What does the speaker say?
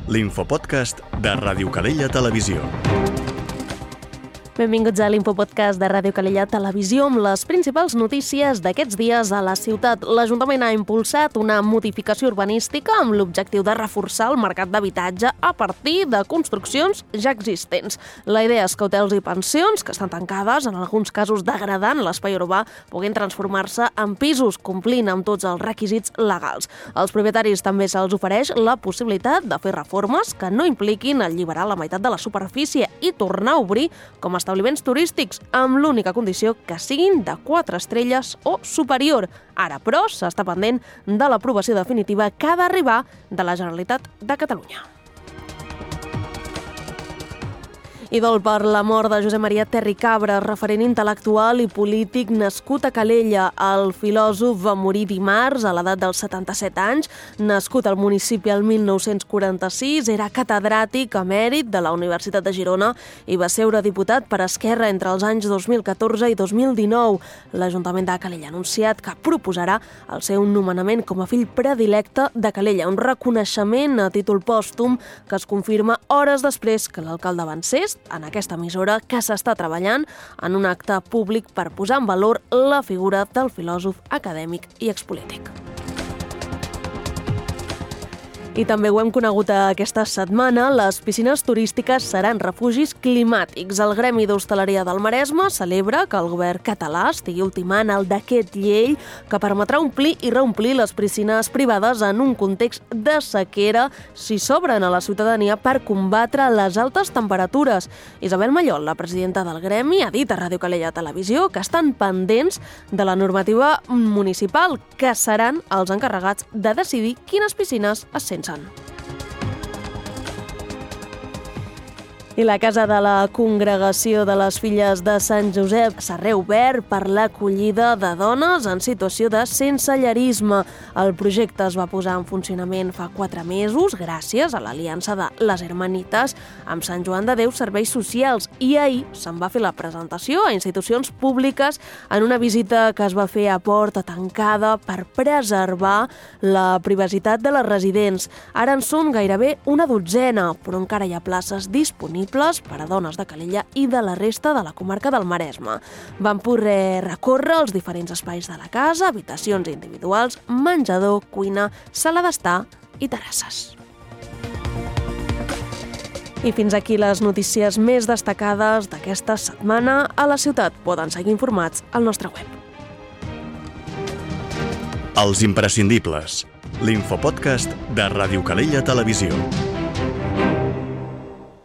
l'infopodcast de Ràdio Calella Televisió. Benvinguts a l'Infopodcast de Ràdio Calella Televisió amb les principals notícies d'aquests dies a la ciutat. L'Ajuntament ha impulsat una modificació urbanística amb l'objectiu de reforçar el mercat d'habitatge a partir de construccions ja existents. La idea és que hotels i pensions, que estan tancades, en alguns casos degradant l'espai urbà, puguin transformar-se en pisos, complint amb tots els requisits legals. Als propietaris també se'ls ofereix la possibilitat de fer reformes que no impliquin alliberar la meitat de la superfície i tornar a obrir com establiments turístics, amb l'única condició que siguin de 4 estrelles o superior. Ara, però, s'està pendent de l'aprovació definitiva que ha d'arribar de la Generalitat de Catalunya. I dol per la mort de Josep Maria Terricabras, referent intel·lectual i polític nascut a Calella. El filòsof va morir dimarts a l'edat dels 77 anys. Nascut al municipi el 1946, era catedràtic emèrit de la Universitat de Girona i va ser eurodiputat per Esquerra entre els anys 2014 i 2019. L'Ajuntament de Calella ha anunciat que proposarà el seu nomenament com a fill predilecte de Calella, un reconeixement a títol pòstum que es confirma hores després que l'alcalde avancés en aquesta emissora que s'està treballant en un acte públic per posar en valor la figura del filòsof acadèmic i expolític. I també ho hem conegut aquesta setmana, les piscines turístiques seran refugis climàtics. El Gremi d'Hostaleria del Maresme celebra que el govern català estigui ultimant el decret llei que permetrà omplir i reomplir les piscines privades en un context de sequera si s'obren a la ciutadania per combatre les altes temperatures. Isabel Mallol, la presidenta del Gremi, ha dit a Ràdio Calella Televisió que estan pendents de la normativa municipal, que seran els encarregats de decidir quines piscines es sensen. I la Casa de la Congregació de les Filles de Sant Josep s'ha reobert per l'acollida de dones en situació de sensellarisme. El projecte es va posar en funcionament fa 4 mesos gràcies a l'aliança de les Hermanites amb Sant Joan de Déu Serveis Socials i ahir se'n va fer la presentació a institucions públiques en una visita que es va fer a porta tancada per preservar la privacitat de les residents. Ara en són gairebé una dotzena, però encara hi ha places disponibles per a dones de Calella i de la resta de la comarca del Maresme. Van poder recórrer els diferents espais de la casa, habitacions individuals, menjador, cuina, sala d'estar i terrasses. I fins aquí les notícies més destacades d'aquesta setmana a la ciutat. Poden seguir informats al nostre web. Els imprescindibles, l'infopodcast de Ràdio Calella Televisió.